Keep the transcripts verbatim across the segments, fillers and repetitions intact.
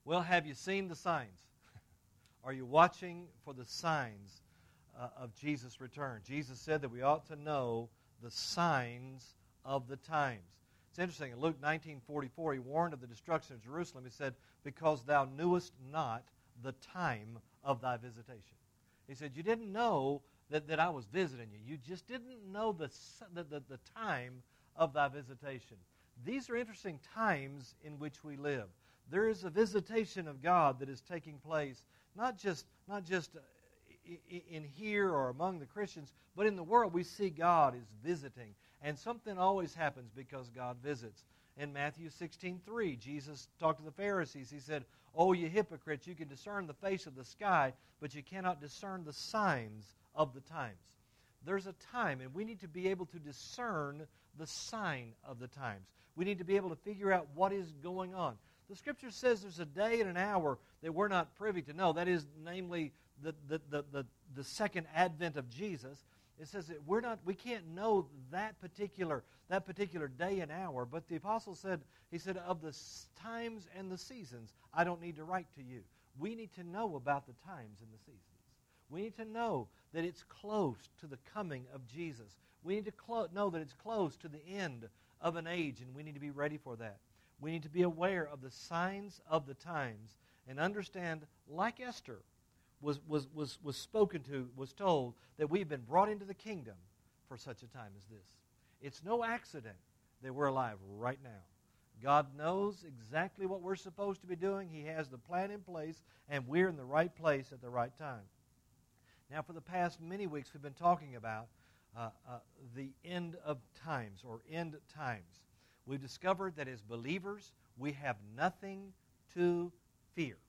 Well, have you seen the signs? Are you watching for the signs uh, of Jesus' return? Jesus said that we ought to know the signs of the times. It's interesting. In Luke nineteen forty-four, he warned of the destruction of Jerusalem. He said, because thou knewest not the time of thy visitation. He said, you didn't know that, that I was visiting you. You just didn't know the, the, the, the time of thy visitation. These are interesting times in which we live. There is a visitation of God that is taking place, not just, not just in here or among the Christians, but in the world. We see God is visiting. And something always happens because God visits. In Matthew sixteen three, Jesus talked to the Pharisees. He said, "Oh, you hypocrites, you can discern the face of the sky, but you cannot discern the signs of the times." There's a time, and we need to be able to discern the sign of the times. We need to be able to figure out what is going on. The Scripture says there's a day and an hour that we're not privy to know. That is, namely, the, the, the, the, the second advent of Jesus. It says that we're not, we can't know that particular, that particular day and hour. But the apostle said, he said, of the times and the seasons, I don't need to write to you. We need to know about the times and the seasons. We need to know that it's close to the coming of Jesus. We need to clo- know that it's close to the end of an age, and we need to be ready for that. We need to be aware of the signs of the times and understand, like Esther was, was, was, was spoken to, was told, that we've been brought into the kingdom for such a time as this. It's no accident that we're alive right now. God knows exactly what we're supposed to be doing. He has the plan in place, and we're in the right place at the right time. Now, for the past many weeks, we've been talking about uh, uh, the end of times, or end times. We've discovered that as believers, we have nothing to fear.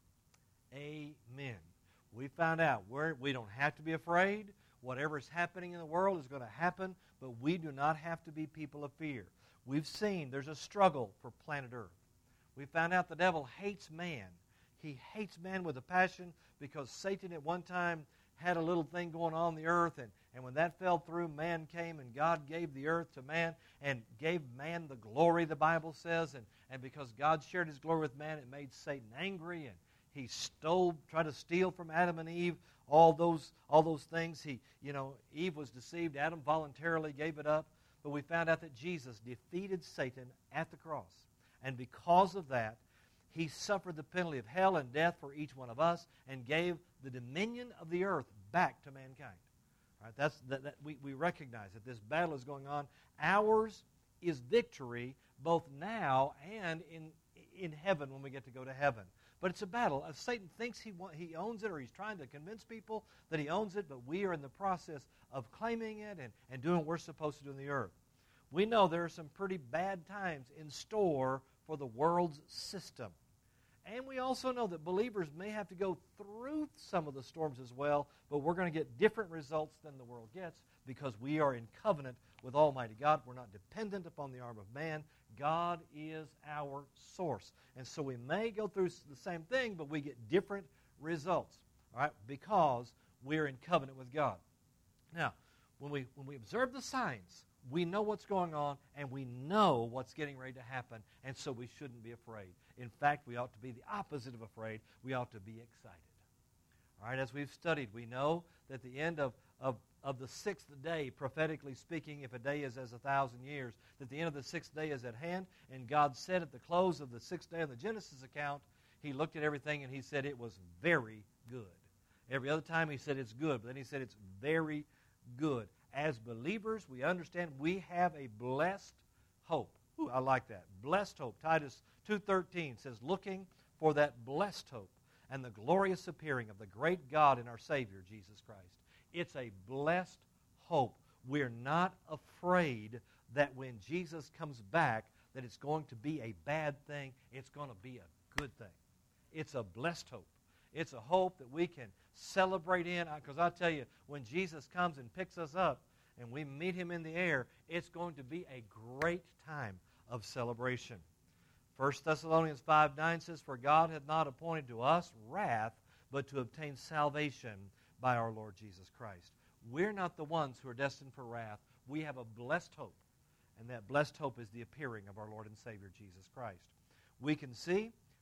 Amen. We found out we're, we don't have to be afraid. Whatever is happening in the world is going to happen, but we do not have to be people of fear. We've seen there's a struggle for planet Earth. We found out the devil hates man. He hates man with a passion because Satan at one time had a little thing going on the earth, and, and when that fell through, man came, and God gave the earth to man and gave man the glory, the Bible says, and, and because God shared His glory with man, it made Satan angry, and he stole, tried to steal from Adam and Eve all those all those things. He, you know, Eve was deceived. Adam voluntarily gave it up. But we found out that Jesus defeated Satan at the cross. And because of that, He suffered the penalty of hell and death for each one of us and gave the dominion of the earth back to mankind. All right, that's, that, that, we, we recognize that this battle is going on. Ours is victory both now and in, in heaven when we get to go to heaven. But it's a battle. If Satan thinks he want, he owns it, or he's trying to convince people that he owns it, but we are in the process of claiming it and, and doing what we're supposed to do in the earth. We know there are some pretty bad times in store for the world's system. And we also know that believers may have to go through some of the storms as well, but we're going to get different results than the world gets because we are in covenant with Almighty God. We're not dependent upon the arm of man. God is our source. And so we may go through the same thing, but we get different results, all right, because we're in covenant with God. Now, when we when we observe the signs, we know what's going on, and we know what's getting ready to happen, and so we shouldn't be afraid. In fact, we ought to be the opposite of afraid. We ought to be excited. All right, as we've studied, we know that the end of, of, of the sixth day, prophetically speaking, if a day is as a thousand years, that the end of the sixth day is at hand, and God said at the close of the sixth day of the Genesis account, He looked at everything and He said it was very good. Every other time He said it's good, but then He said it's very good. As believers, we understand we have a blessed hope. Ooh, I like that. Blessed hope. Titus two thirteen says, looking for that blessed hope and the glorious appearing of the great God and our Savior, Jesus Christ. It's a blessed hope. We're not afraid that when Jesus comes back that it's going to be a bad thing. It's going to be a good thing. It's a blessed hope. It's a hope that we can celebrate in. Because I tell you, when Jesus comes and picks us up and we meet Him in the air, it's going to be a great time of celebration. First Thessalonians five nine says, for God hath not appointed to us wrath, but to obtain salvation by our Lord Jesus Christ. We're not the ones who are destined for wrath. We have a blessed hope. And that blessed hope is the appearing of our Lord and Savior Jesus Christ. We can see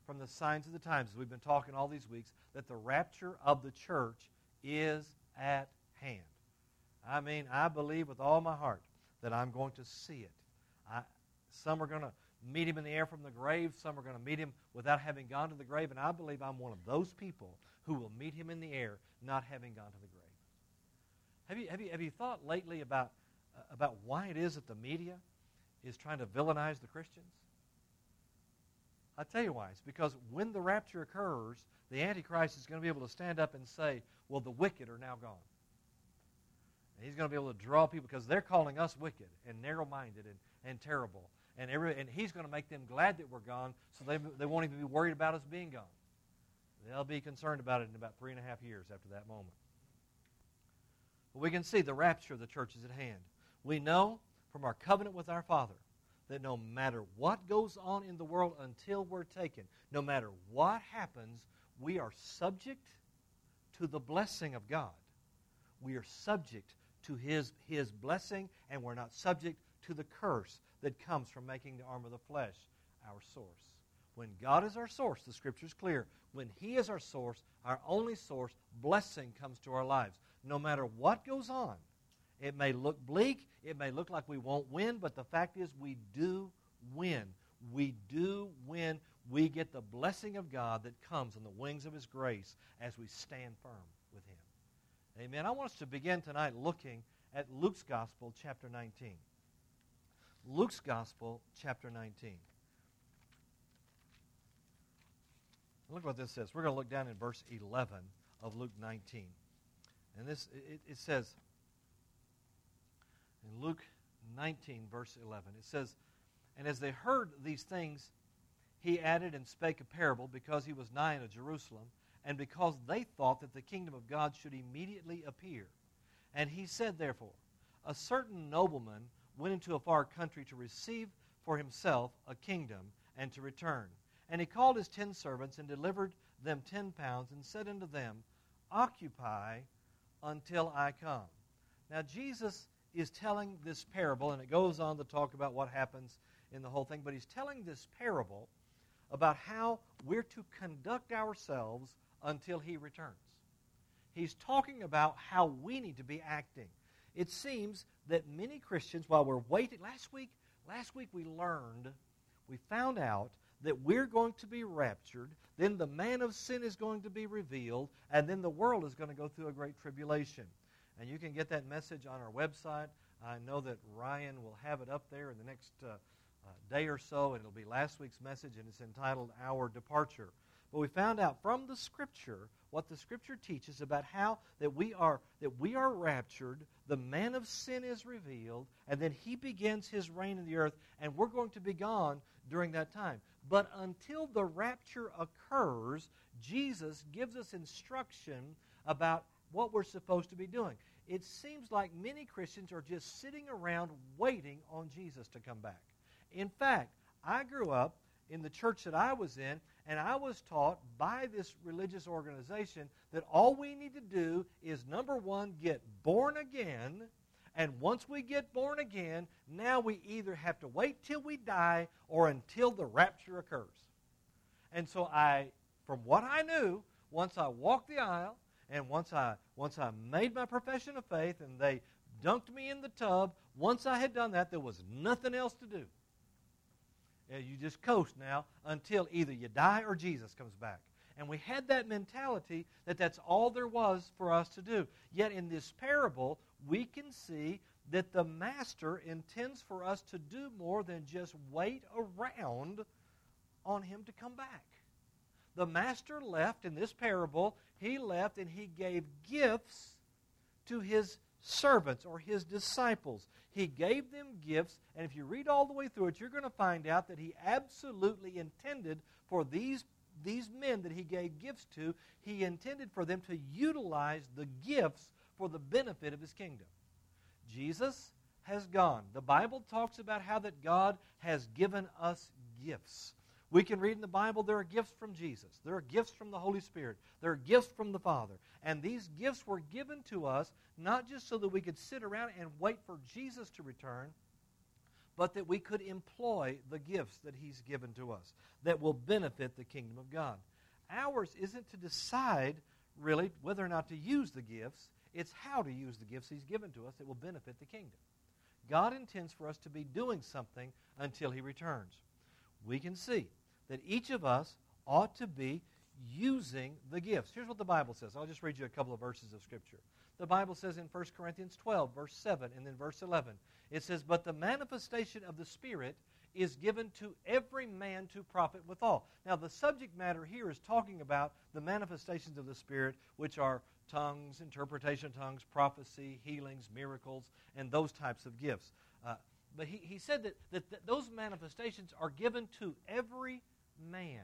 from the signs of the times, as we've been talking all these weeks, that the rapture of the church is at hand. I mean, I believe with all my heart that I'm going to see it. I, some are going to meet him in the air from the grave. Some are going to meet him without having gone to the grave. And I believe I'm one of those people who will meet him in the air not having gone to the grave. Have you, have you, have you thought lately about, uh, about why it is that the media is trying to villainize the Christians? I'll tell you why. It's because when the rapture occurs, the Antichrist is going to be able to stand up and say, well, the wicked are now gone. And he's going to be able to draw people because they're calling us wicked and narrow-minded and, and terrible. And, every, and he's going to make them glad that we're gone so they, they won't even be worried about us being gone. They'll be concerned about it in about three and a half years after that moment. But we can see the rapture of the church is at hand. We know from our covenant with our Father that no matter what goes on in the world until we're taken, no matter what happens, we are subject to the blessing of God. We are subject to His, His blessing, and we're not subject to the curse that comes from making the arm of the flesh our source. When God is our source, the Scripture is clear. When He is our source, our only source, blessing comes to our lives. No matter what goes on, it may look bleak, it may look like we won't win, but the fact is we do win. We do win. We get the blessing of God that comes on the wings of His grace as we stand firm with Him. Amen. I want us to begin tonight looking at Luke's Gospel, chapter nineteen. Luke's Gospel, chapter nineteen. Look what this says. We're going to look down in verse eleven of Luke nineteen. And this, it, it says, in Luke nineteen, verse eleven, it says, "And as they heard these things, he added and spake a parable, because he was nigh unto Jerusalem, and because they thought that the kingdom of God should immediately appear. And he said, therefore, a certain nobleman went into a far country to receive for himself a kingdom, and to return. And he called his ten servants, and delivered them ten pounds, and said unto them, Occupy until I come." Now Jesus is telling this parable, and it goes on to talk about what happens in the whole thing, but he's telling this parable about how we're to conduct ourselves until he returns. He's talking about how we need to be acting. It seems that many Christians, while we're waiting, last week, last week we learned, we found out that we're going to be raptured, then the man of sin is going to be revealed, and then the world is going to go through a great tribulation. And you can get that message on our website. I know that Ryan will have it up there in the next uh, uh, day or so, and it'll be last week's message, and it's entitled Our Departure. But we found out from the Scripture what the Scripture teaches about how that we are that we are raptured, the man of sin is revealed, and then he begins his reign in the earth, and we're going to be gone during that time. But until the rapture occurs, Jesus gives us instruction about what we're supposed to be doing. It seems like many Christians are just sitting around waiting on Jesus to come back. In fact, I grew up in the church that I was in, and I was taught by this religious organization that all we need to do is, number one, get born again, and once we get born again, now we either have to wait till we die or until the rapture occurs. And so I, from what I knew, once I walked the aisle, and once I once I made my profession of faith and they dunked me in the tub, once I had done that, there was nothing else to do. And you just coast now until either you die or Jesus comes back. And we had that mentality that that's all there was for us to do. Yet in this parable, we can see that the Master intends for us to do more than just wait around on Him to come back. The Master left in this parable, He left and He gave gifts to His servants or His disciples. He gave them gifts, and if you read all the way through it, you're going to find out that He absolutely intended for these, these men that He gave gifts to, He intended for them to utilize the gifts for the benefit of His kingdom. Jesus has gone. The Bible talks about how that God has given us gifts. We can read in the Bible there are gifts from Jesus. There are gifts from the Holy Spirit. There are gifts from the Father. And these gifts were given to us not just so that we could sit around and wait for Jesus to return, but that we could employ the gifts that He's given to us that will benefit the kingdom of God. Ours isn't to decide, really, whether or not to use the gifts. It's how to use the gifts He's given to us that will benefit the kingdom. God intends for us to be doing something until He returns. We can see that each of us ought to be using the gifts. Here's what the Bible says. I'll just read you a couple of verses of Scripture. The Bible says in First Corinthians twelve, verse seven, and then verse eleven, it says, "But the manifestation of the Spirit is given to every man to profit withal." Now, the subject matter here is talking about the manifestations of the Spirit, which are tongues, interpretation of tongues, prophecy, healings, miracles, and those types of gifts. Uh, but he, he said that, that, that those manifestations are given to every man.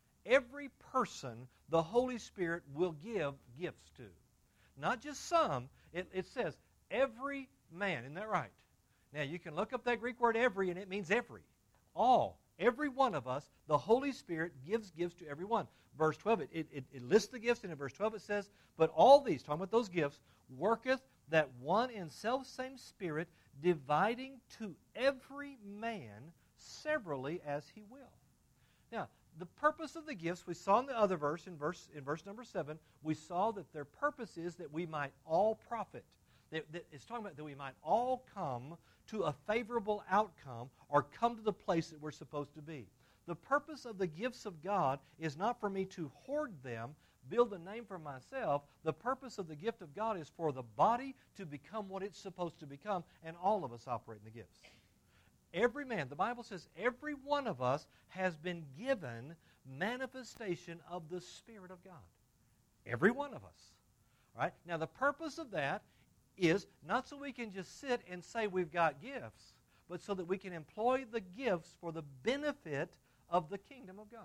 Every person the Holy Spirit will give gifts to. Not just some. It, it says every man. Isn't that right? Now, you can look up that Greek word every, and it means every. All. Every one of us, the Holy Spirit gives gifts to everyone. Verse twelve, it, it, it lists the gifts, and in verse twelve it says, "But all these," talking about those gifts, "worketh that one and self-same Spirit, dividing to every man severally as He will." Now, the purpose of the gifts, we saw in the other verse, in verse, in verse number seven, we saw that their purpose is that we might all profit. That, that it's talking about that we might all come to a favorable outcome or come to the place that we're supposed to be. The purpose of the gifts of God is not for me to hoard them, build a name for myself. The purpose of the gift of God is for the body to become what it's supposed to become, and all of us operate in the gifts. Every man, the Bible says every one of us has been given manifestation of the Spirit of God. Every one of us. All right? Now, the purpose of that is not so we can just sit and say we've got gifts, but so that we can employ the gifts for the benefit of the kingdom of God.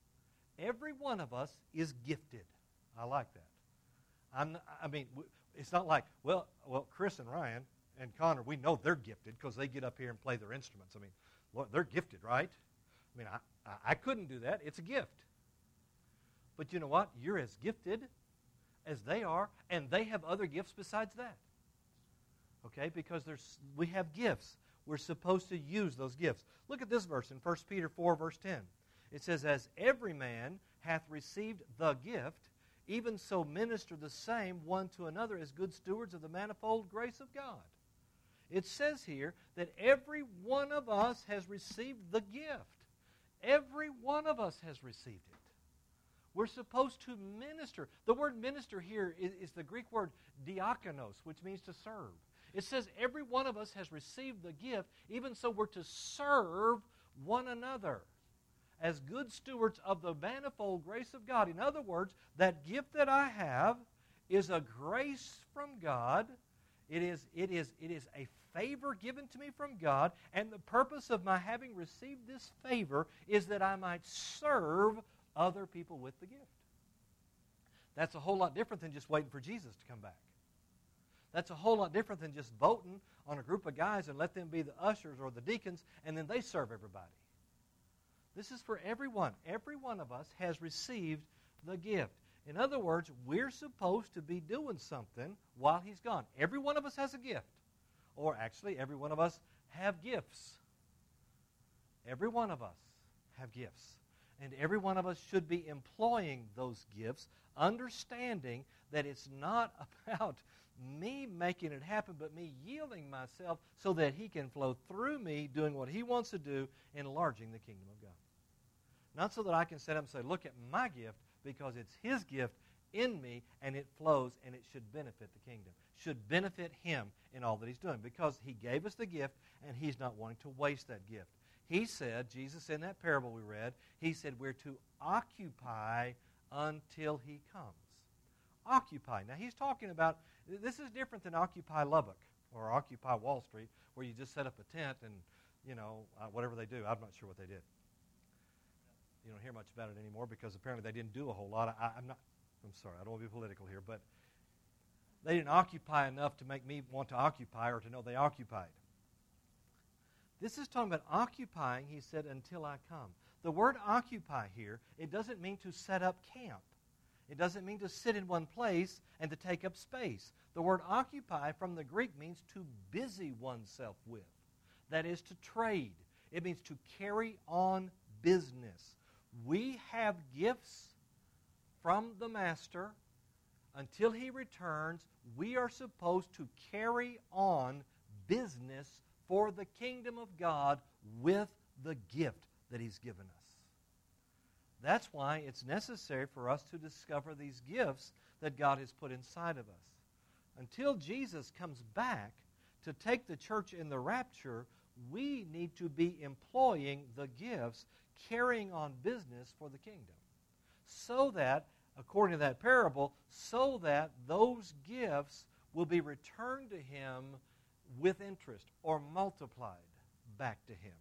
Every one of us is gifted. I like that. I'm, I mean, it's not like, well, well, Chris and Ryan and Connor, we know they're gifted because they get up here and play their instruments. I mean, well, they're gifted, right? I mean, I, I couldn't do that. It's a gift. But you know what? You're as gifted as they are, and they have other gifts besides that. Okay? Because there's, we have gifts. We're supposed to use those gifts. Look at this verse in First Peter four, verse ten. It says, "As every man hath received the gift, even so minister the same one to another as good stewards of the manifold grace of God." It says here that every one of us has received the gift. Every one of us has received it. We're supposed to minister. The word minister here is, is the Greek word diakonos, which means to serve. It says every one of us has received the gift, even so we're to serve one another as good stewards of the manifold grace of God. In other words, that gift that I have is a grace from God. It is, it is, it is a favor given to me from God, and the purpose of my having received this favor is that I might serve other people with the gift. That's a whole lot different than just waiting for Jesus to come back. That's a whole lot different than just voting on a group of guys and let them be the ushers or the deacons, and then they serve everybody. This is for everyone. Every one of us has received the gift. In other words, we're supposed to be doing something while He's gone. Every one of us has a gift. Or actually, every one of us have gifts. Every one of us have gifts. And every one of us should be employing those gifts, understanding that it's not about me making it happen, but me yielding myself so that He can flow through me, doing what He wants to do, enlarging the kingdom of God. Not so that I can sit up and say, look at my gift, because it's His gift in me, and it flows, and it should benefit the kingdom. Should benefit Him in all that He's doing, because He gave us the gift, and He's not wanting to waste that gift. He said, Jesus in that parable we read, He said we're to occupy until He comes. Occupy. Now, He's talking about, this is different than Occupy Lubbock or Occupy Wall Street, where you just set up a tent and, you know, uh, whatever they do. I'm not sure what they did. You don't hear much about it anymore because apparently they didn't do a whole lot. I, I'm not, I'm sorry, I don't want to be political here, but they didn't occupy enough to make me want to occupy or to know they occupied. This is talking about occupying, He said, until I come. The word occupy here, it doesn't mean to set up camp. It doesn't mean to sit in one place and to take up space. The word occupy from the Greek means to busy oneself with. That is to trade. It means to carry on business. We have gifts from the Master. Until He returns, we are supposed to carry on business for the kingdom of God with the gift that He's given us. That's why it's necessary for us to discover these gifts that God has put inside of us. Until Jesus comes back to take the church in the rapture, we need to be employing the gifts, carrying on business for the kingdom. So that, according to that parable, so that those gifts will be returned to Him with interest or multiplied back to Him.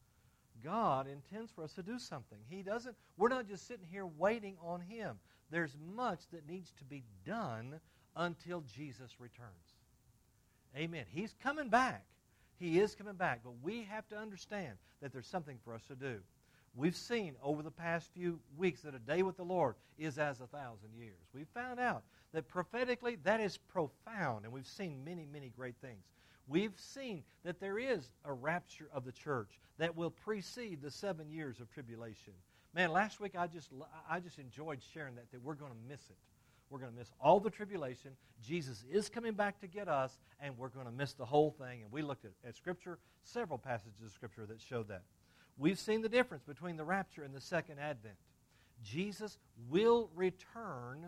God intends for us to do something. He doesn't, we're not just sitting here waiting on Him. There's much that needs to be done until Jesus returns. Amen. He's coming back. He is coming back. But we have to understand that there's something for us to do. We've seen over the past few weeks that a day with the Lord is as a thousand years. We've found out that prophetically that is profound, and we've seen many, many great things. We've seen that there is a rapture of the church that will precede the seven years of tribulation. Man, last week I just I just enjoyed sharing that, that we're going to miss it. We're going to miss all the tribulation. Jesus is coming back to get us, and we're going to miss the whole thing. And we looked at, at Scripture, several passages of Scripture that showed that. We've seen the difference between the rapture and the second advent. Jesus will return,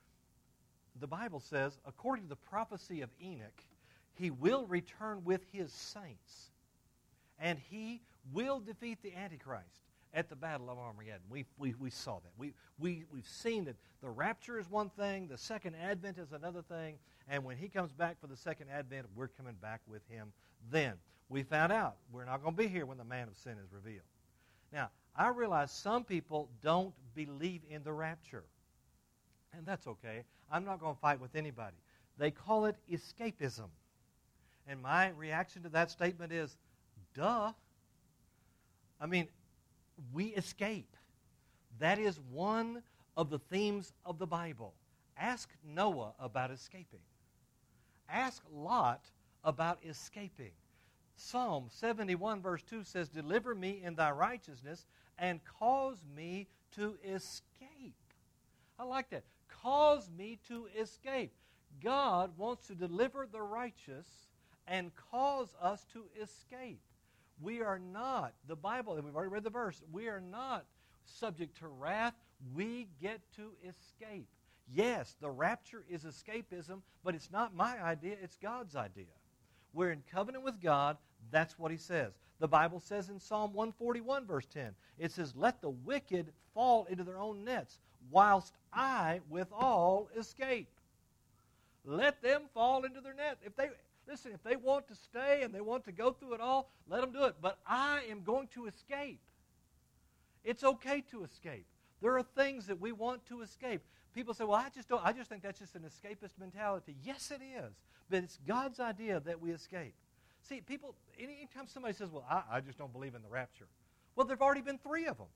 the Bible says, according to the prophecy of Enoch, He will return with His saints, and He will defeat the Antichrist at the Battle of Armageddon. We, we, we saw that. We, we, we've seen that the rapture is one thing, the second advent is another thing, and when He comes back for the second advent, we're coming back with Him then. We found out we're not going to be here when the man of sin is revealed. Now, I realize some people don't believe in the rapture, and that's okay. I'm not going to fight with anybody. They call it escapism. And my reaction to that statement is, duh. I mean, we escape. That is one of the themes of the Bible. Ask Noah about escaping. Ask Lot about escaping. Psalm seventy-one verse two says, "Deliver me in thy righteousness and cause me to escape." I like that. Cause me to escape. God wants to deliver the righteous and cause us to escape. We are not, the Bible, we've already read the verse, we are not subject to wrath. We get to escape. Yes, the rapture is escapism, but it's not my idea, it's God's idea. We're in covenant with God. That's what He says. The Bible says in Psalm one forty-one, verse ten, it says, "Let the wicked fall into their own nets, whilst I withal escape." Let them fall into their net. If they listen, if they want to stay and they want to go through it all, let them do it. But I am going to escape. It's okay to escape. There are things that we want to escape. People say, "Well, I just don't. I just think that's just an escapist mentality." Yes, it is. But it's God's idea that we escape. See, people, anytime somebody says, "Well, I, I just don't believe in the rapture," well, there have already been three of them.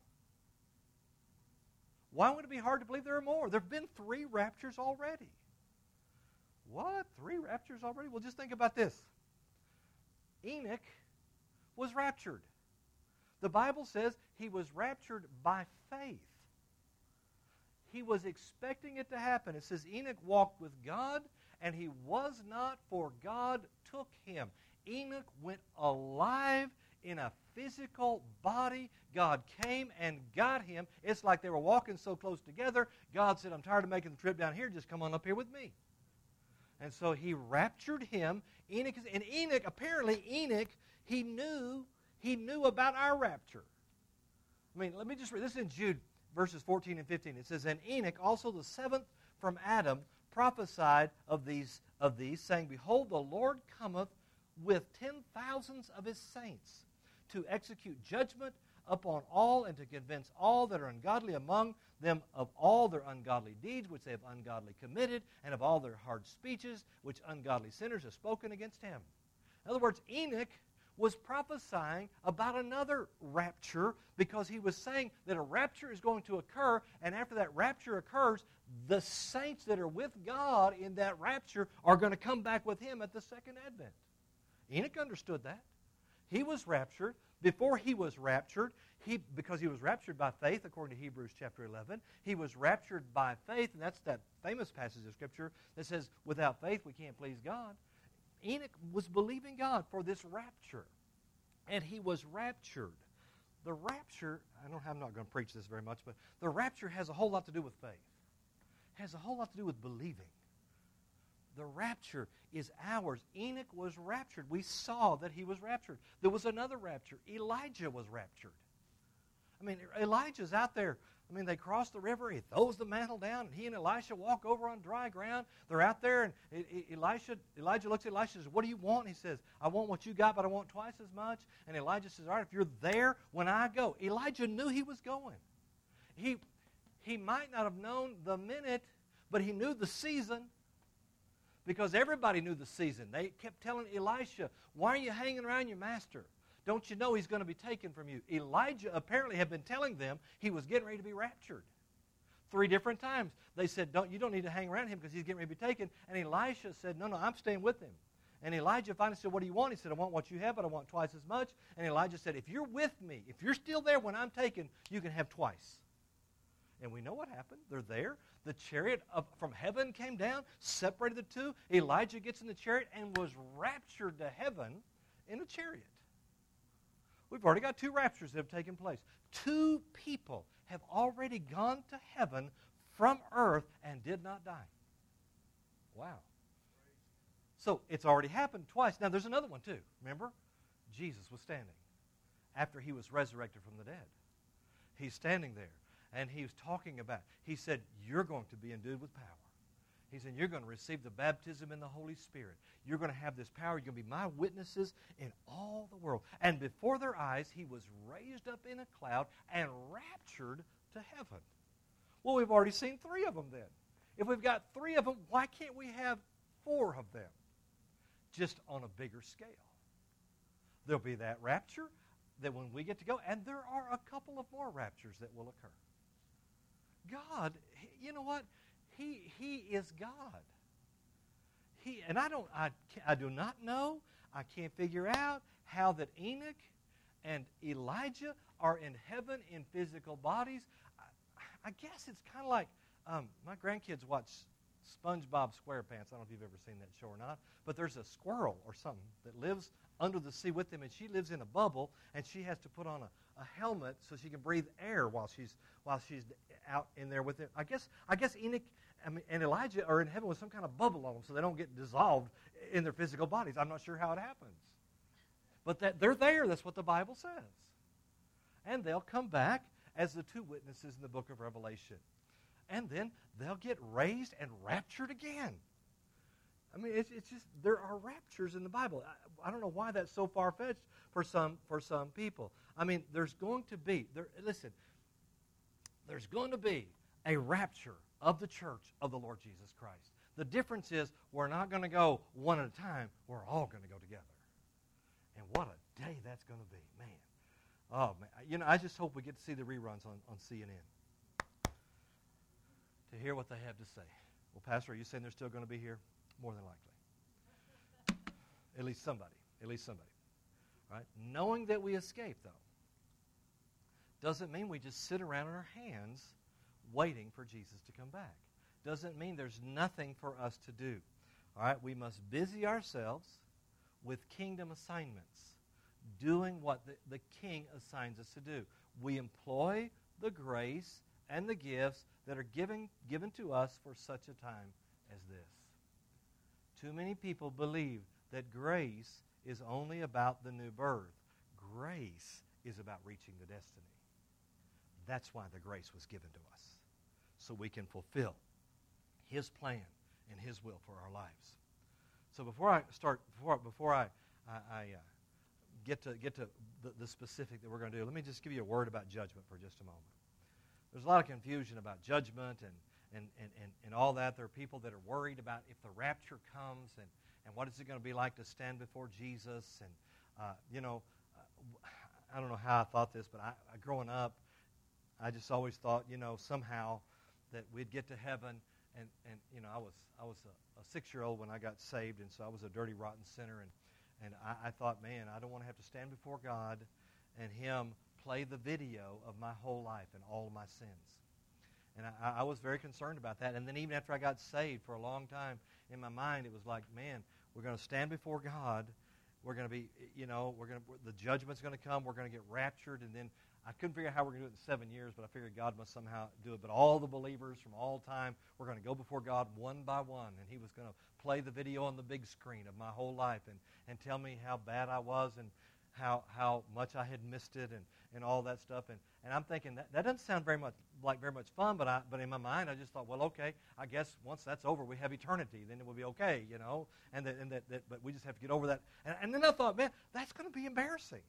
Why would it be hard to believe there are more? There have been three raptures already. What? Three raptures already? Well, just think about this. Enoch was raptured. The Bible says he was raptured by faith. He was expecting it to happen. It says Enoch walked with God, and he was not, for God took him. Enoch went alive in a physical body. God came and got him. It's like they were walking so close together. God said, "I'm tired of making the trip down here. Just come on up here with me." And so He raptured him. Enoch, and Enoch, apparently Enoch, he knew, he knew about our rapture. I mean, let me just read. This is in Jude, verses fourteen and fifteen. It says, "And Enoch, also the seventh from Adam, prophesied of these, of these, saying, Behold, the Lord cometh with ten thousands of His saints, to execute judgment upon all, and to convince all that are ungodly among them of all their ungodly deeds which they have ungodly committed, and of all their hard speeches which ungodly sinners have spoken against him." In other words, Enoch was prophesying about another rapture, because he was saying that a rapture is going to occur, and after that rapture occurs, the saints that are with God in that rapture are going to come back with Him at the second advent. Enoch understood that. He was raptured. Before he was raptured, he because he was raptured by faith, according to Hebrews chapter eleven, he was raptured by faith, and that's that famous passage of Scripture that says, without faith we can't please God. Enoch was believing God for this rapture, and he was raptured. The rapture, I don't, I'm not going to preach this very much, but the rapture has a whole lot to do with faith. It has a whole lot to do with believing. The rapture is ours. Enoch was raptured. We saw that he was raptured. There was another rapture. Elijah was raptured. I mean, Elijah's out there. I mean, they cross the river. He throws the mantle down, and he and Elisha walk over on dry ground. They're out there, and Elisha, Elijah looks at Elisha and says, what do you want? And he says, I want what you got, but I want twice as much. And Elijah says, all right, if you're there when I go. Elijah knew he was going. He, he might not have known the minute, but he knew the season. Because everybody knew the season. They kept telling Elisha, why are you hanging around your master? Don't you know he's going to be taken from you? Elijah apparently had been telling them he was getting ready to be raptured. Three different times. They said, don't, you don't need to hang around him because he's getting ready to be taken. And Elisha said, no, no, I'm staying with him. And Elijah finally said, what do you want? He said, I want what you have, but I want twice as much. And Elijah said, if you're with me, if you're still there when I'm taken, you can have twice. And we know what happened. They're there. The chariot of, from heaven came down, separated the two. Elijah gets in the chariot and was raptured to heaven in a chariot. We've already got two raptures that have taken place. Two people have already gone to heaven from earth and did not die. Wow. So it's already happened twice. Now there's another one too. Remember? Jesus was standing after he was resurrected from the dead. He's standing there. And he was talking about, he said, you're going to be endued with power. He said, you're going to receive the baptism in the Holy Spirit. You're going to have this power. You're going to be my witnesses in all the world. And before their eyes, he was raised up in a cloud and raptured to heaven. Well, we've already seen three of them then. If we've got three of them, why can't we have four of them? Just on a bigger scale. There'll be that rapture that when we get to go, and there are a couple of more raptures that will occur. God, you know what? He He is God. He and I don't. I I do not know. I can't figure out how that Enoch and Elijah are in heaven in physical bodies. I, I guess it's kind of like um, my grandkids watch SpongeBob SquarePants. I don't know if you've ever seen that show or not, but there's a squirrel or something that lives under the sea with them, and she lives in a bubble, and she has to put on a, a helmet so she can breathe air while she's while she's out in there with them. I guess I guess Enoch I mean, and Elijah are in heaven with some kind of bubble on them so they don't get dissolved in their physical bodies. I'm not sure how it happens. But that they're there. That's what the Bible says. And they'll come back as the two witnesses in the book of Revelation. And then they'll get raised and raptured again. I mean, it's, it's just, there are raptures in the Bible. I, I don't know why that's so far-fetched for some for some people. I mean, there's going to be, there, listen, there's going to be a rapture of the church of the Lord Jesus Christ. The difference is we're not going to go one at a time. We're all going to go together. And what a day that's going to be, man. Oh, man. You know, I just hope we get to see the reruns on, on C N N to hear what they have to say. Well, Pastor, are you saying they're still going to be here? More than likely. At least somebody. At least somebody. All right? Knowing that we escape, though, doesn't mean we just sit around on our hands waiting for Jesus to come back. Doesn't mean there's nothing for us to do. All right? We must busy ourselves with kingdom assignments, doing what the, the King assigns us to do. We employ the grace and the gifts that are given, given to us for such a time as this. Too many people believe that grace is only about the new birth. Grace is about reaching the destiny. That's why the grace was given to us, so we can fulfill His plan and His will for our lives. So before I start, before, before I, I, I uh, get to get to the, the specific that we're going to do, let me just give you a word about judgment for just a moment. There's a lot of confusion about judgment and And, and, and, and all that. There are people that are worried about if the rapture comes and, and what is it going to be like to stand before Jesus. And, uh, you know, uh, I don't know how I thought this, but I, I, growing up, I just always thought, you know, somehow that we'd get to heaven. And, and you know, I was I was a, a six-year-old when I got saved, and so I was a dirty, rotten sinner. And, And I, I thought, man, I don't want to have to stand before God and Him play the video of my whole life and all of my sins. And I, I was very concerned about that. And then even after I got saved, for a long time in my mind, it was like, man, we're going to stand before God. We're going to be, you know, we're going to, the judgment's going to come. We're going to get raptured. And then I couldn't figure out how we're going to do it in seven years, but I figured God must somehow do it. But all the believers from all time, we're going to go before God one by one. And He was going to play the video on the big screen of my whole life and, and tell me how bad I was and how how much I had missed it and, and all that stuff. And, and I'm thinking, that, that doesn't sound very much like very much fun, but I but in my mind I just thought, well, okay, I guess once that's over, we have eternity. Then it will be okay, you know. And that, and that, that but we just have to get over that. And, and then I thought, man, that's going to be embarrassing.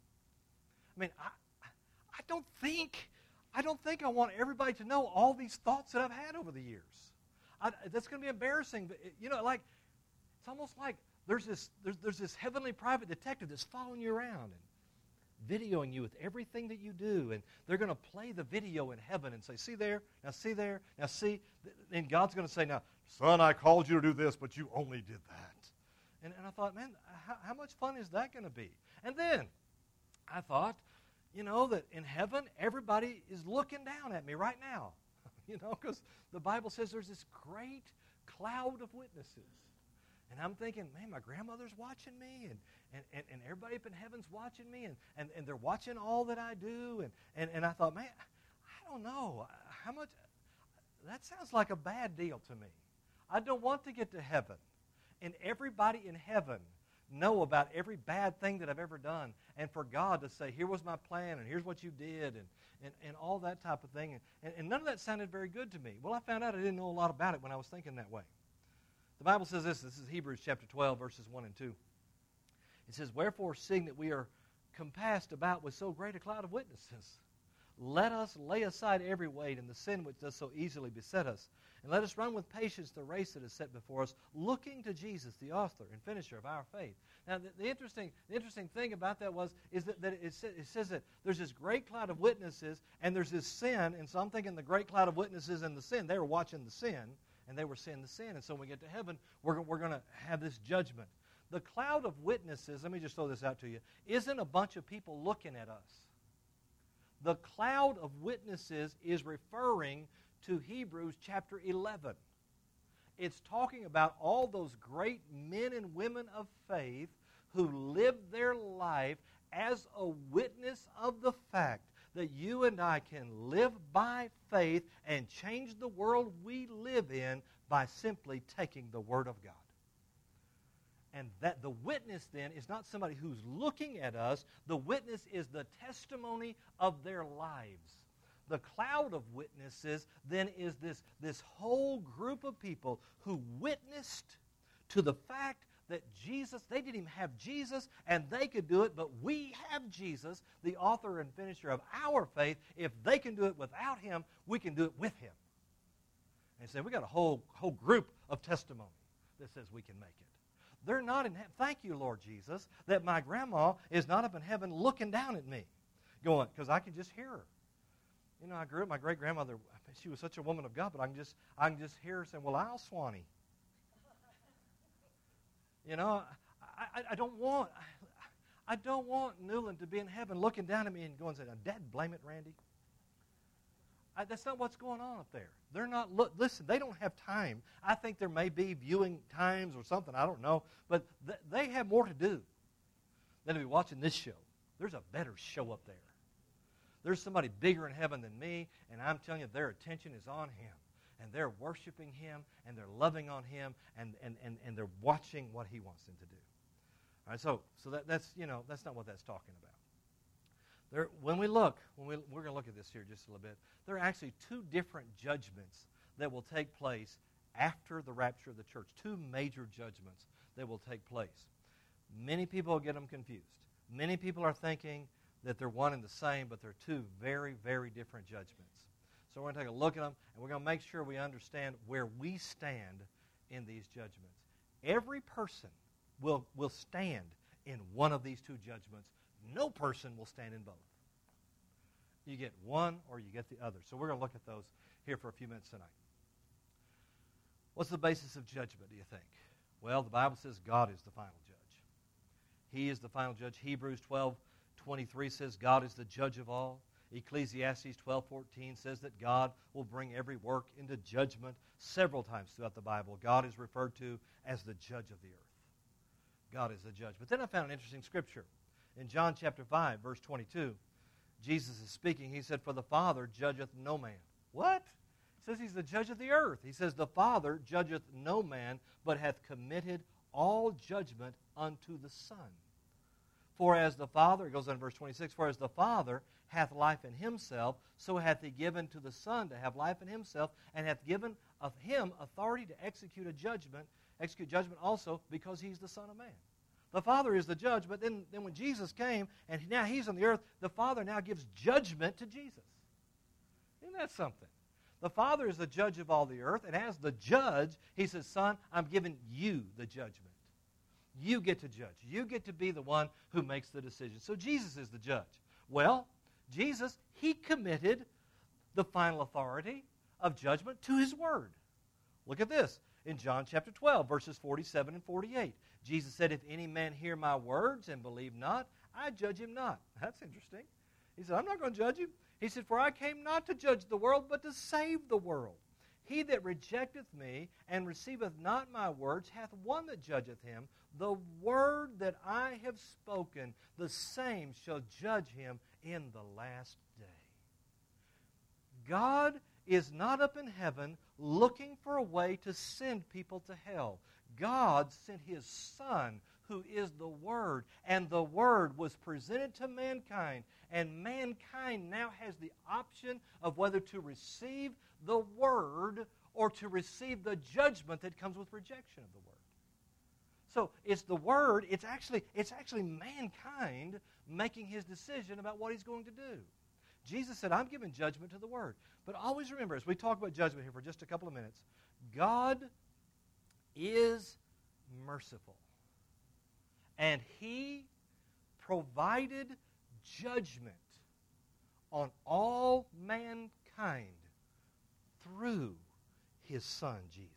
I mean, I I don't think I don't think I want everybody to know all these thoughts that I've had over the years. I, that's going to be embarrassing. But it, you know, like it's almost like there's this there's there's this heavenly private detective that's following you around and videoing you with everything that you do, and they're going to play the video in heaven and say, see there, now see there, now see, and God's going to say, now, son, I called you to do this, but you only did that. And, and I thought, man, how, how much fun is that going to be? And then I thought, you know, that in heaven, everybody is looking down at me right now, you know, because the Bible says there's this great cloud of witnesses. And I'm thinking, man, my grandmother's watching me, and, and, and, and everybody up in heaven's watching me, and, and, and they're watching all that I do. And, and, and I thought, man, I don't know. How much, that sounds like a bad deal to me. I don't want to get to heaven, and everybody in heaven know about every bad thing that I've ever done, and for God to say, here was my plan, and here's what you did, and, and, and all that type of thing. And, and none of that sounded very good to me. Well, I found out I didn't know a lot about it when I was thinking that way. The Bible says this, this is Hebrews chapter twelve, verses one and two. It says, wherefore, seeing that we are compassed about with so great a cloud of witnesses, let us lay aside every weight and the sin which does so easily beset us, and let us run with patience the race that is set before us, looking to Jesus, the author and finisher of our faith. Now, the, the interesting the interesting thing about that was is that, that it, it says that there's this great cloud of witnesses, and there's this sin, and so I'm thinking the great cloud of witnesses and the sin, they were watching the sin, and they were seeing the sin. And so when we get to heaven, we're, we're going to have this judgment. The cloud of witnesses, let me just throw this out to you, isn't a bunch of people looking at us. The cloud of witnesses is referring to Hebrews chapter eleven. It's talking about all those great men and women of faith who lived their life as a witness of the fact that you and I can live by faith and change the world we live in by simply taking the Word of God. And that the witness then is not somebody who's looking at us. The witness is the testimony of their lives. The cloud of witnesses then is this, this whole group of people who witnessed to the fact that Jesus, they didn't even have Jesus, and they could do it, but we have Jesus, the author and finisher of our faith. If they can do it without Him, we can do it with Him. And he said, we got a whole, whole group of testimony that says we can make it. They're not in heaven. Thank you, Lord Jesus, that my grandma is not up in heaven looking down at me, going, because I can just hear her. You know, I grew up, my great-grandmother, she was such a woman of God, but I can just, I can just hear her saying, well, I'll Swanee. You know, I, I, I don't want I don't want Newland to be in heaven looking down at me and going, Dad, blame it, Randy. I, that's not what's going on up there. They're not, look, listen, they don't have time. I think there may be viewing times or something, I don't know, but th- they have more to do than to be watching this show. There's a better show up there. There's somebody bigger in heaven than me, and I'm telling you, their attention is on Him. And they're worshiping Him, and they're loving on Him, and, and, and, and they're watching what He wants them to do. All right, so so that, that's you know that's not what that's talking about. There, when we look, when we we're going to look at this here just a little bit. There are actually two different judgments that will take place after the rapture of the church. Two major judgments that will take place. Many people get them confused. Many people are thinking that they're one and the same, but they're two very, very different judgments. So we're going to take a look at them, and we're going to make sure we understand where we stand in these judgments. Every person will, will stand in one of these two judgments. No person will stand in both. You get one or you get the other. So we're going to look at those here for a few minutes tonight. What's the basis of judgment, do you think? Well, the Bible says God is the final judge. He is the final judge. Hebrews twelve twenty-three says God is the judge of all. Ecclesiastes twelve fourteen says that God will bring every work into judgment. Several times throughout the Bible, God is referred to as the judge of the earth. God is the judge. But then I found an interesting scripture. In John chapter five, verse twenty-two, Jesus is speaking. He said, "For the Father judgeth no man." What? He says He's the judge of the earth. He says, "The Father judgeth no man, but hath committed all judgment unto the Son. For as the Father," it goes on in verse twenty-six, "For as the Father hath life in Himself, so hath He given to the Son to have life in Himself, and hath given of Him authority to execute a judgment, execute judgment also, because He's the Son of Man." The Father is the judge, but then, then when Jesus came, and now He's on the earth, the Father now gives judgment to Jesus. Isn't that something? The Father is the judge of all the earth, and as the judge, He says, "Son, I'm giving you the judgment. You get to judge. You get to be the one who makes the decision." So Jesus is the judge. Well, Jesus, He committed the final authority of judgment to His Word. Look at this. In John chapter twelve, verses forty-seven and forty-eight, Jesus said, "If any man hear my words and believe not, I judge him not." That's interesting. He said, "I'm not going to judge you." He said, "For I came not to judge the world, but to save the world. He that rejecteth me and receiveth not my words hath one that judgeth him. The word that I have spoken, the same shall judge him in the last day." God is not up in heaven looking for a way to send people to hell. God sent His Son, who is the Word, and the Word was presented to mankind, and mankind now has the option of whether to receive the Word or to receive the judgment that comes with rejection of the Word. So it's the Word, it's actually, it's actually mankind making his decision about what he's going to do. Jesus said, "I'm giving judgment to the Word." But always remember, as we talk about judgment here for just a couple of minutes, God is merciful. And He provided judgment on all mankind through His Son, Jesus.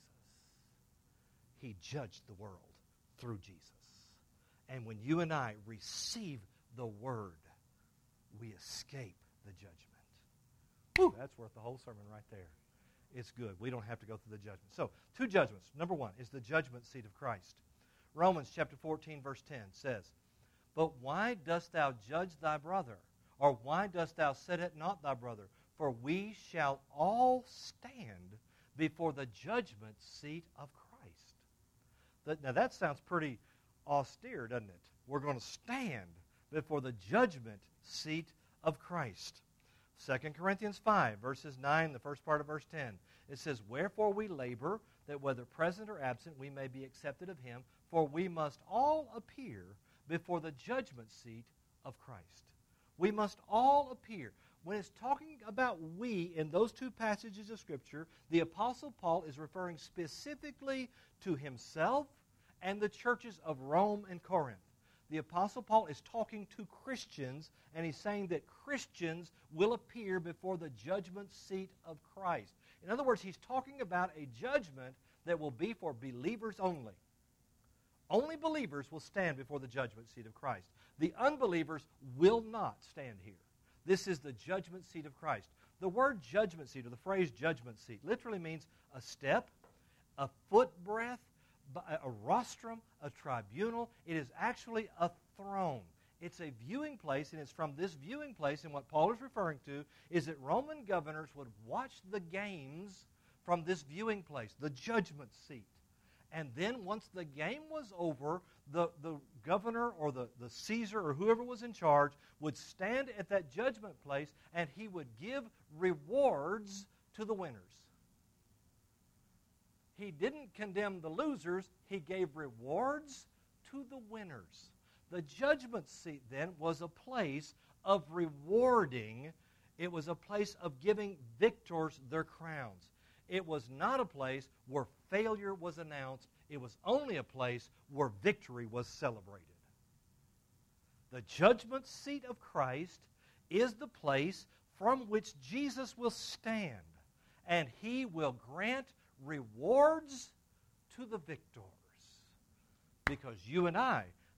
He judged the world through Jesus. And when you and I receive the Word, we escape the judgment. Whew, that's worth the whole sermon right there. It's good. We don't have to go through the judgment. So, two judgments. Number one is the judgment seat of Christ. Romans chapter fourteen, verse ten says, "But why dost thou judge thy brother? Or why dost thou set at naught thy brother? For we shall all stand before the judgment seat of Christ." Now, that sounds pretty austere, doesn't it? We're going to stand before the judgment seat of Christ. Second Corinthians five, verses nine, the first part of verse ten. It says, "Wherefore we labor, that whether present or absent we may be accepted of Him, for we must all appear before the judgment seat of Christ." We must all appear. When it's talking about we in those two passages of Scripture, the Apostle Paul is referring specifically to himself and the churches of Rome and Corinth. The Apostle Paul is talking to Christians, and he's saying that Christians will appear before the judgment seat of Christ. In other words, he's talking about a judgment that will be for believers only. Only believers will stand before the judgment seat of Christ. The unbelievers will not stand here. This is the judgment seat of Christ. The word judgment seat, or the phrase judgment seat, literally means a step, a foot breadth, a rostrum, a tribunal. It is actually a throne. It's a viewing place, and it's from this viewing place, and what Paul is referring to is that Roman governors would watch the games from this viewing place, the judgment seat. And then once the game was over, the, the governor or the, the Caesar or whoever was in charge would stand at that judgment place, and he would give rewards to the winners. He didn't condemn the losers. He gave rewards to the winners. The judgment seat then was a place of rewarding. It was a place of giving victors their crowns. It was not a place where failure was announced. It was only a place where victory was celebrated. The judgment seat of Christ is the place from which Jesus will stand, and He will grant rewards to the victors. Because you and I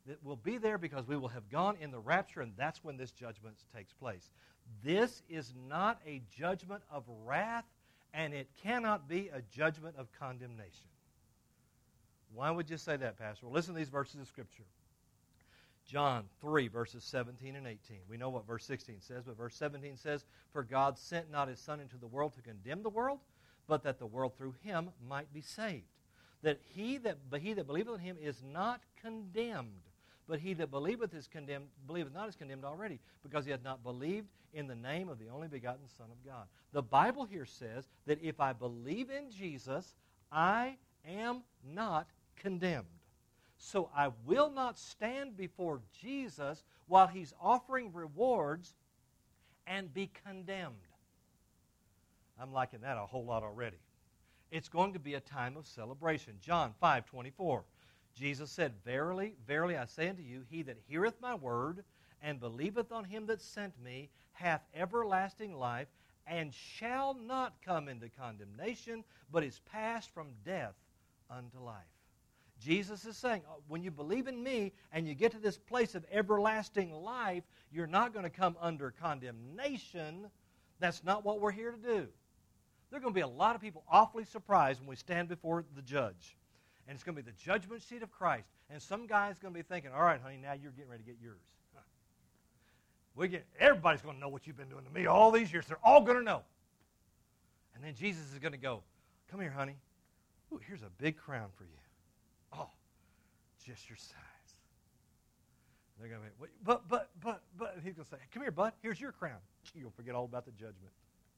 that we'll be there because we will have gone in the rapture, and that's when this judgment takes place. This is not a judgment of wrath, and it cannot be a judgment of condemnation. Why would you say that, Pastor? Well, listen to these verses of Scripture. John three, verses seventeen and eighteen. We know what verse sixteen says, but verse seventeen says, "For God sent not His Son into the world to condemn the world, but that the world through Him might be saved. That he that, but he that believeth in Him is not condemned, but he that believeth is condemned, believeth not is condemned already, because he hath not believed in the name of the only begotten Son of God." The Bible here says that if I believe in Jesus, I am not condemned. So I will not stand before Jesus while He's offering rewards and be condemned. I'm liking that a whole lot already. It's going to be a time of celebration. John five twenty-four. Jesus said, "Verily, verily, I say unto you, he that heareth my word and believeth on Him that sent me hath everlasting life, and shall not come into condemnation, but is passed from death unto life." Jesus is saying, when you believe in me and you get to this place of everlasting life, you're not going to come under condemnation. That's not what we're here to do. There are going to be a lot of people awfully surprised when we stand before the judge. And it's going to be the judgment seat of Christ. And some guy's going to be thinking, "All right, honey, now you're getting ready to get yours." Huh. We get, everybody's going to know what you've been doing to me all these years. They're all going to know. And then Jesus is going to go, "Come here, honey. Ooh, here's a big crown for you. Oh, just your size." They're going to be, but, but, but, but. And he's going to say, "Come here, bud. Here's your crown." You'll forget all about the judgment.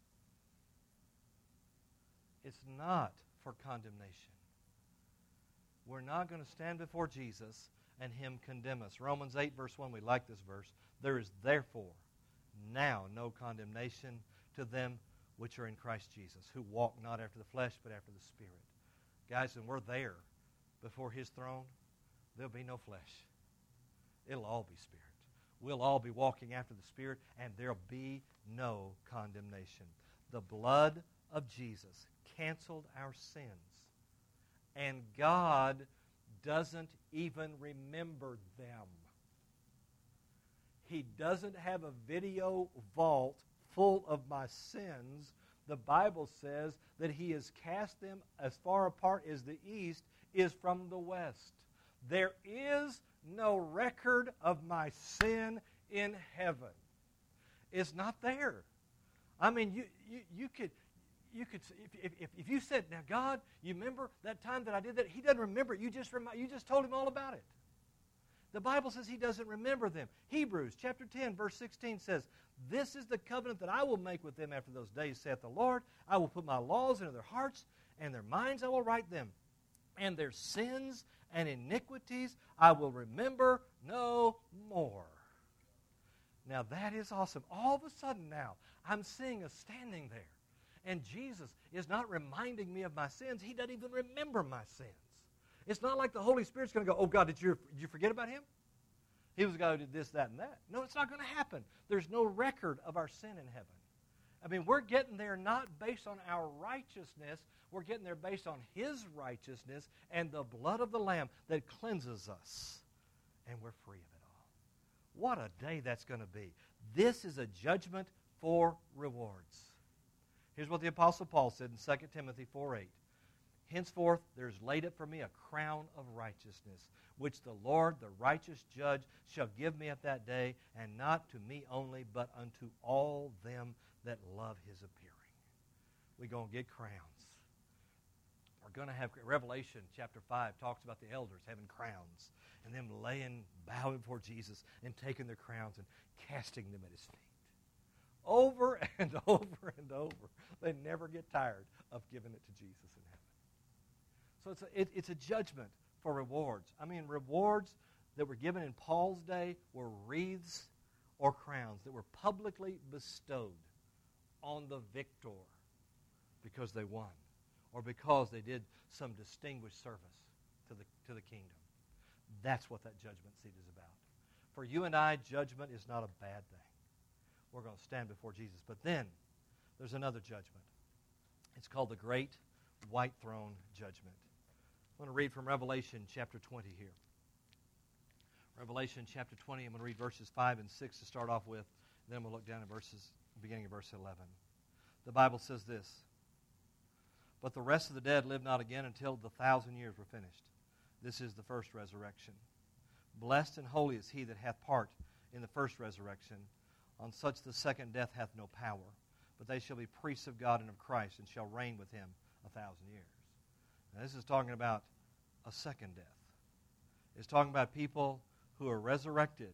It's not for condemnation. We're not going to stand before Jesus and Him condemn us. Romans eight, verse one, we like this verse. "There is therefore now no condemnation to them which are in Christ Jesus, who walk not after the flesh, but after the Spirit." Guys, when we're there before His throne, there'll be no flesh. It'll all be Spirit. We'll all be walking after the Spirit, and there'll be no condemnation. The blood of Jesus canceled our sins, and God doesn't even remember them. He doesn't have a video vault full of my sins. The Bible says that He has cast them as far apart as the east is from the west. There is no record of my sin in heaven. It's not there. I mean, you you, you could you could if, if if you said, "Now God, you remember that time that I did that?" He doesn't remember it. You just remind, you just told Him all about it. The Bible says He doesn't remember them. Hebrews chapter ten, verse sixteen says, "This is the covenant that I will make with them after those days, saith the Lord. I will put my laws into their hearts, and their minds I will write them. And their sins and iniquities I will remember no more." Now that is awesome. All of a sudden now, I'm seeing us standing there. And Jesus is not reminding me of my sins. He doesn't even remember my sins. It's not like the Holy Spirit's going to go, "Oh God, did you, did you forget about Him? He was the guy who did this, that, and that." No, it's not going to happen. There's no record of our sin in heaven. I mean, we're getting there not based on our righteousness. We're getting there based on His righteousness and the blood of the Lamb that cleanses us. And we're free of it all. What a day that's going to be. This is a judgment for rewards. Here's what the Apostle Paul said in Second Timothy four eight. "Henceforth there is laid up for me a crown of righteousness, which the Lord, the righteous judge, shall give me at that day, and not to me only, but unto all them that love His appearing." We're going to get crowns. We're going to have, Revelation chapter five talks about the elders having crowns, and them laying, bowing before Jesus, and taking their crowns and casting them at His feet. Over and over and over. They never get tired of giving it to Jesus in heaven. So it's a, it, it's a judgment for rewards. I mean, rewards that were given in Paul's day were wreaths or crowns that were publicly bestowed on the victor because they won or because they did some distinguished service to the, to the kingdom. That's what that judgment seat is about. For you and I, judgment is not a bad thing. We're going to stand before Jesus. But then there's another judgment. It's called the Great White Throne Judgment. I'm going to read from Revelation chapter twenty here. Revelation chapter twenty, I'm going to read verses five and six to start off with. Then we'll look down at verses, beginning of verse eleven. The Bible says this, "But the rest of the dead live not again until the thousand years were finished. This is the first resurrection. Blessed and holy is he that hath part in the first resurrection. On such the second death hath no power, but they shall be priests of God and of Christ, and shall reign with him a thousand years." Now this is talking about a second death. It's talking about people who are resurrected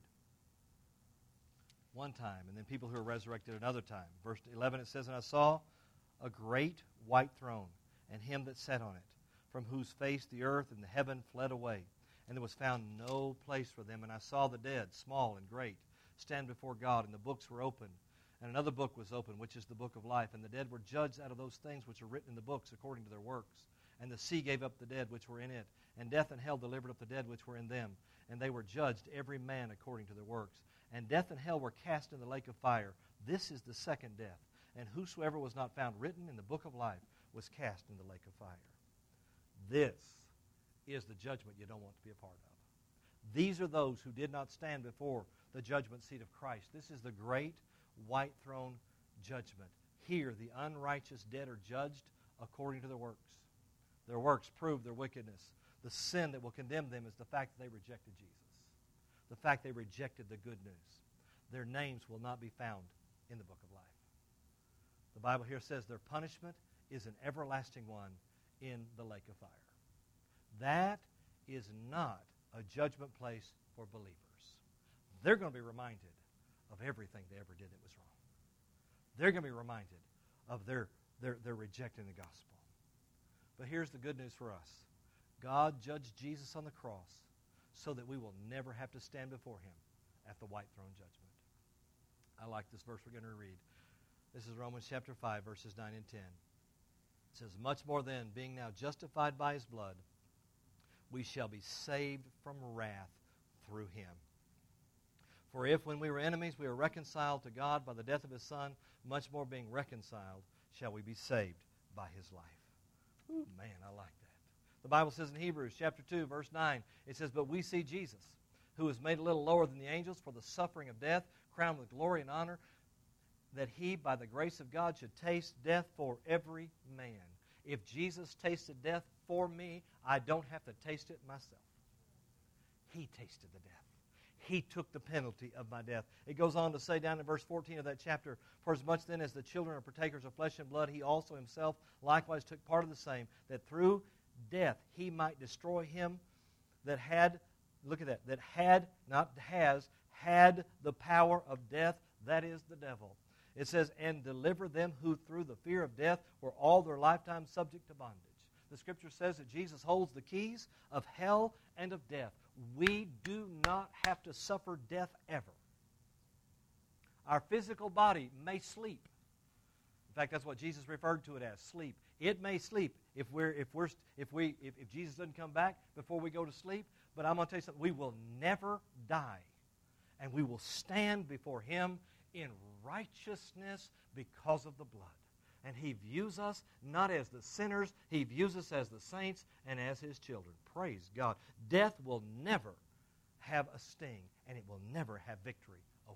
one time, and then people who are resurrected another time. Verse eleven, it says, "And I saw a great white throne, and him that sat on it, from whose face the earth and the heaven fled away. And there was found no place for them. And I saw the dead, small and great, stand before God, and the books were opened. And another book was opened, which is the book of life. And the dead were judged out of those things which are written in the books according to their works. And the sea gave up the dead which were in it. And death and hell delivered up the dead which were in them. And they were judged, every man according to their works. And death and hell were cast in the lake of fire. This is the second death. And whosoever was not found written in the book of life was cast in the lake of fire." This is the judgment you don't want to be a part of. These are those who did not stand before the judgment seat of Christ. This is the great white throne judgment. Here, the unrighteous dead are judged according to their works. Their works prove their wickedness. The sin that will condemn them is the fact that they rejected Jesus. The fact they rejected the good news. Their names will not be found in the book of life. The Bible here says their punishment is an everlasting one in the lake of fire. That is not a judgment place for believers. They're going to be reminded of everything they ever did that was wrong. They're going to be reminded of their, their, their rejecting the gospel. But here's the good news for us. God judged Jesus on the cross so that we will never have to stand before him at the white throne judgment. I like this verse we're going to read. This is Romans chapter five, verses nine and ten. It says, "Much more then, being now justified by his blood, we shall be saved from wrath through him. For if when we were enemies we were reconciled to God by the death of his Son, much more being reconciled shall we be saved by his life." Ooh, man, I like that. The Bible says in Hebrews chapter two, verse nine, it says, "But we see Jesus, who was made a little lower than the angels for the suffering of death, crowned with glory and honor, that he, by the grace of God, should taste death for every man." If Jesus tasted death for me, I don't have to taste it myself. He tasted the death. He took the penalty of my death. It goes on to say down in verse fourteen of that chapter, "For as much then as the children are partakers of flesh and blood, he also himself likewise took part of the same, that through death he might destroy him that had," look at that, "that had," not has, "had the power of death, that is the devil." It says, "and deliver them who through the fear of death were all their lifetime subject to bondage." The Scripture says that Jesus holds the keys of hell and of death. We do not have to suffer death ever. Our physical body may sleep. In fact, that's what Jesus referred to it as, sleep. It may sleep if we're if we're if we if, if Jesus doesn't come back before we go to sleep. But I'm going to tell you something: we will never die, and we will stand before him in righteousness because of the blood. And he views us not as the sinners, he views us as the saints and as his children. Praise God. Death will never have a sting, and it will never have victory over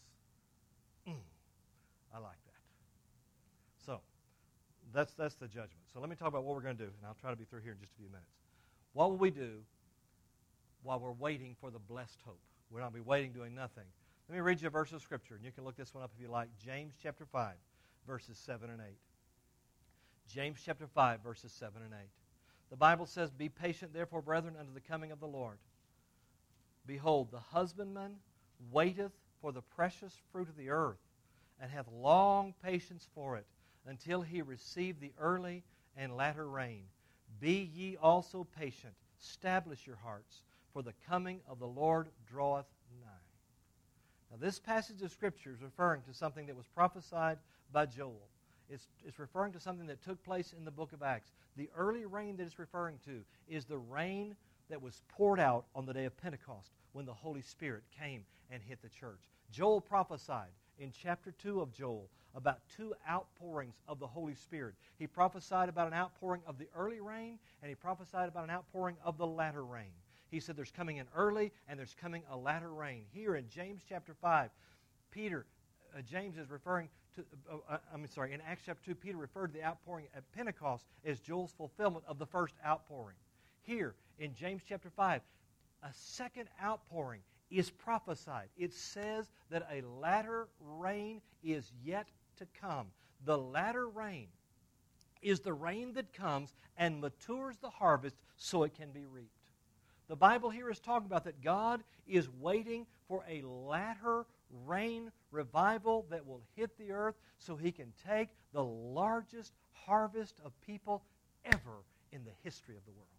us. Mm, I like that. So, that's, that's the judgment. So let me talk about what we're going to do, and I'll try to be through here in just a few minutes. What will we do while we're waiting for the blessed hope? We're not be waiting doing nothing. Let me read you a verse of Scripture, and you can look this one up if you like. James chapter five, verses seven and eight. James chapter five, verses seven and eight. The Bible says, "Be patient, therefore, brethren, unto the coming of the Lord. Behold, the husbandman waiteth for the precious fruit of the earth, and hath long patience for it, until he receive the early and latter rain. Be ye also patient, establish your hearts, for the coming of the Lord draweth nigh." Now, this passage of Scripture is referring to something that was prophesied by Joel. It's, it's referring to something that took place in the book of Acts. The early rain that it's referring to is the rain that was poured out on the day of Pentecost when the Holy Spirit came and hit the church. Joel prophesied in chapter two of Joel about two outpourings of the Holy Spirit. He prophesied about an outpouring of the early rain, and he prophesied about an outpouring of the latter rain. He said there's coming an early and there's coming a latter rain. Here in James chapter five, Peter, uh, James is referring to, uh, uh, I'm sorry, in Acts chapter two, Peter referred to the outpouring at Pentecost as Joel's fulfillment of the first outpouring. Here in James chapter five, a second outpouring is prophesied. It says that a latter rain is yet to come. The latter rain is the rain that comes and matures the harvest so it can be reaped. The Bible here is talking about that God is waiting for a latter rain revival that will hit the earth so He can take the largest harvest of people ever in the history of the world.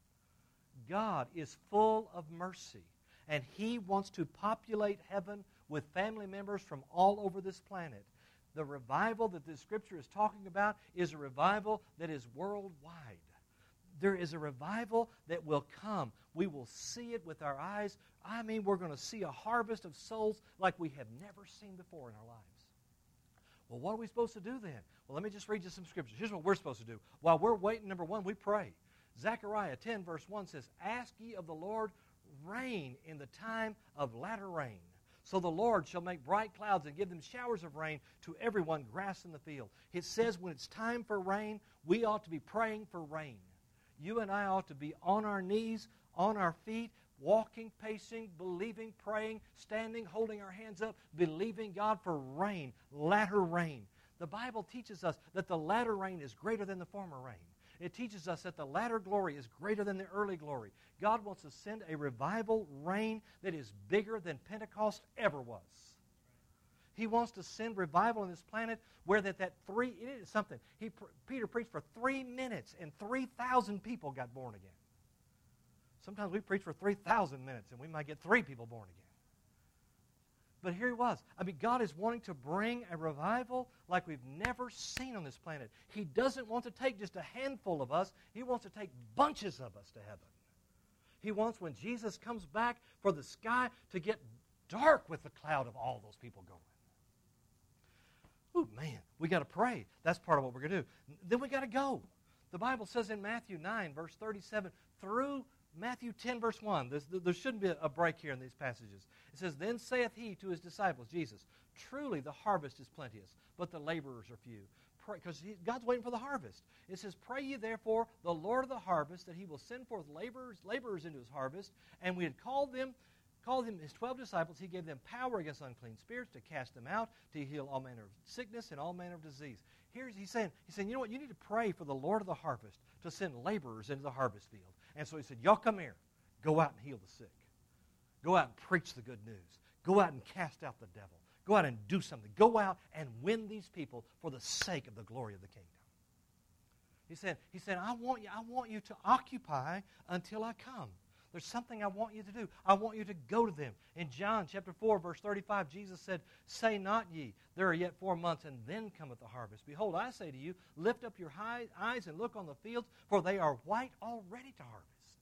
God is full of mercy, and He wants to populate heaven with family members from all over this planet. The revival that this Scripture is talking about is a revival that is worldwide. There is a revival that will come. We will see it with our eyes. I mean, we're going to see a harvest of souls like we have never seen before in our lives. Well, what are we supposed to do then? Well, let me just read you some Scriptures. Here's what we're supposed to do. While we're waiting, number one, we pray. Zechariah ten, verse one says, "Ask ye of the Lord rain in the time of latter rain. So the Lord shall make bright clouds and give them showers of rain to everyone grass in the field." It says when it's time for rain, we ought to be praying for rain. You and I ought to be on our knees, on our feet, walking, pacing, believing, praying, standing, holding our hands up, believing God for rain, latter rain. The Bible teaches us that the latter rain is greater than the former rain. It teaches us that the latter glory is greater than the early glory. God wants to send a revival rain that is bigger than Pentecost ever was. He wants to send revival on this planet where that, that three, it is something. He, Peter preached for three minutes and three thousand people got born again. Sometimes we preach for three thousand minutes and we might get three people born again. But here he was. I mean, God is wanting to bring a revival like we've never seen on this planet. He doesn't want to take just a handful of us. He wants to take bunches of us to heaven. He wants, when Jesus comes back, for the sky to get dark with the cloud of all those people going. Ooh, man, we got to pray. That's part of what we're going to do. Then we got to go. The Bible says in Matthew nine, verse thirty-seven, through Matthew ten, verse one, There's, there shouldn't be a break here in these passages. It says, "Then saith he to his disciples," Jesus, "Truly the harvest is plenteous, but the laborers are few." Because God's waiting for the harvest. It says, "Pray ye therefore the Lord of the harvest, that He will send forth laborers, laborers into His harvest." And we had called them, called him His twelve disciples. He gave them power against unclean spirits to cast them out, to heal all manner of sickness and all manner of disease. Here's He's saying, He's saying, you know what? You need to pray for the Lord of the harvest to send laborers into the harvest field. And so He said, y'all come here. Go out and heal the sick. Go out and preach the good news. Go out and cast out the devil. Go out and do something. Go out and win these people for the sake of the glory of the kingdom. He said, he said, I want you, I want you to occupy until I come. There's something I want you to do. I want you to go to them. In John chapter four, verse thirty-five, Jesus said, "Say not ye, there are yet four months, and then cometh the harvest. Behold, I say to you, lift up your high eyes and look on the fields, for they are white already to harvest."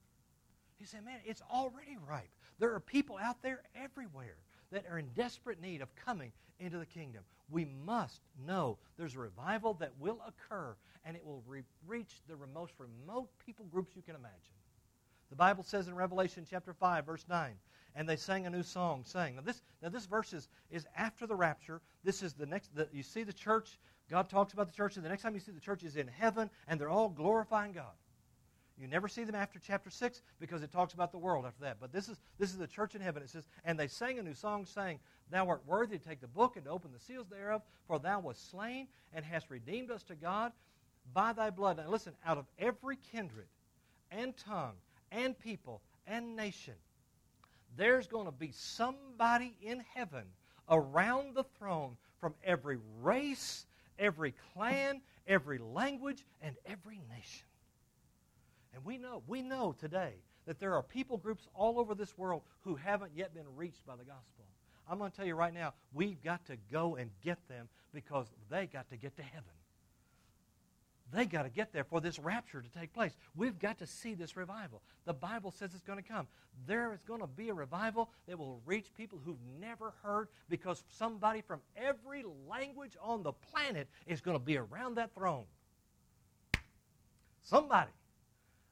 He said, man, it's already ripe. There are people out there everywhere that are in desperate need of coming into the kingdom. We must know there's a revival that will occur, and it will re- reach the most remote people groups you can imagine. The Bible says in Revelation chapter five, verse nine, "And they sang a new song, saying," Now this, now this verse is, is after the rapture. This is the next, the, you see the church, God talks about the church, and the next time you see the church is in heaven, and they're all glorifying God. You never see them after chapter six because it talks about the world after that. But this is this is the church in heaven. It says, "And they sang a new song, saying, Thou art worthy to take the book and to open the seals thereof, for thou wast slain and hast redeemed us to God by thy blood." Now listen, out of every kindred and tongue and people and nation, there's going to be somebody in heaven around the throne from every race, every clan, every language, and every nation. And we know, we know today that there are people groups all over this world who haven't yet been reached by the gospel. I'm going to tell you right now, we've got to go and get them because they got to get to heaven. They got to get there for this rapture to take place. We've got to see this revival. The Bible says it's going to come. There is going to be a revival that will reach people who've never heard because somebody from every language on the planet is going to be around that throne. Somebody.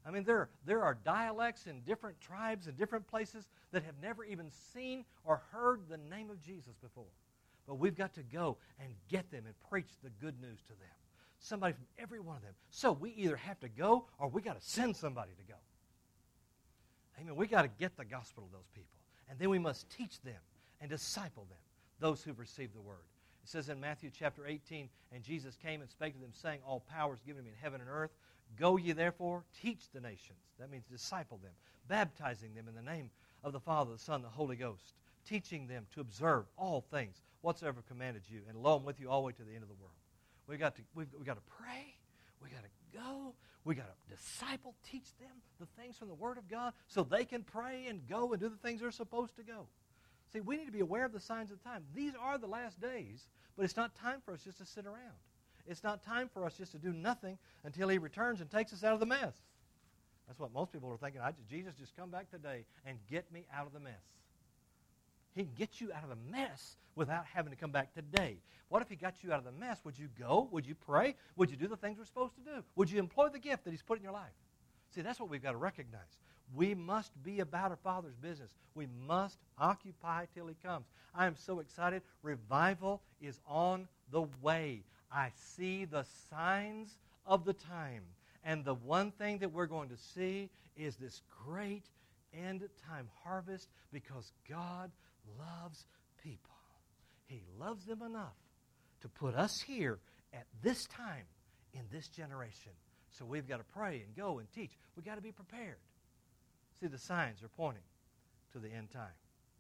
I mean, there, there are dialects in different tribes and different places that have never even seen or heard the name of Jesus before. But we've got to go and get them and preach the good news to them. Somebody from every one of them. So we either have to go or we got to send somebody to go. Amen. We got to get the gospel to those people. And then we must teach them and disciple them, those who've received the word. It says in Matthew chapter eighteen, and Jesus came and spake to them, saying, all power is given to me in heaven and earth. Go ye therefore, teach the nations. That means disciple them, baptizing them in the name of the Father, the Son, and the Holy Ghost, teaching them to observe all things whatsoever commanded you, and lo, I'm with you all the way to the end of the world. We've got to, we've, we've got to pray. We've got to go. We've got to disciple, teach them the things from the Word of God so they can pray and go and do the things they're supposed to go. See, we need to be aware of the signs of the time. These are the last days, but it's not time for us just to sit around. It's not time for us just to do nothing until He returns and takes us out of the mess. That's what most people are thinking. I just, Jesus, just come back today and get me out of the mess. He can get you out of the mess without having to come back today. What if He got you out of the mess? Would you go? Would you pray? Would you do the things we're supposed to do? Would you employ the gift that He's put in your life? See, that's what we've got to recognize. We must be about our Father's business. We must occupy till He comes. I am so excited. Revival is on the way. I see the signs of the time. And the one thing that we're going to see is this great end-time harvest because God loves people. He loves them enough to put us here at this time in this generation. So we've got to pray and go and teach. We've got to be prepared. See, the signs are pointing to the end time.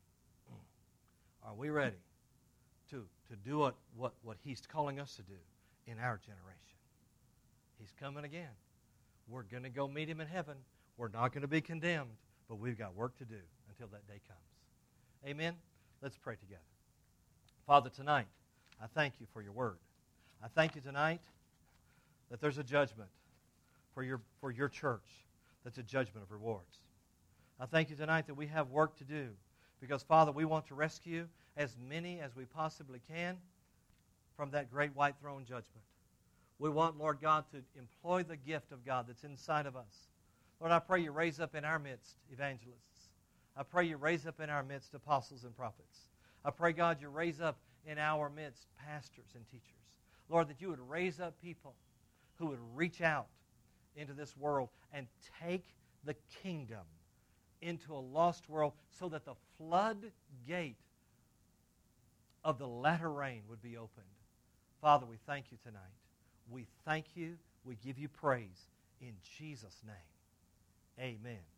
Are we ready to, to do what, what, what He's calling us to do in our generation? He's coming again. We're going to go meet Him in heaven. We're not going to be condemned, but we've got work to do until that day comes. Amen? Let's pray together. Father, tonight, I thank You for Your word. I thank You tonight that there's a judgment for your, for your church that's a judgment of rewards. I thank You tonight that we have work to do because, Father, we want to rescue as many as we possibly can from that great white throne judgment. We want, Lord God, to employ the gift of God that's inside of us. Lord, I pray You raise up in our midst evangelists. I pray You raise up in our midst apostles and prophets. I pray, God, You raise up in our midst pastors and teachers. Lord, that You would raise up people who would reach out into this world and take the kingdom into a lost world so that the floodgate of the latter rain would be opened. Father, we thank You tonight. We thank You. We give You praise in Jesus' name. Amen.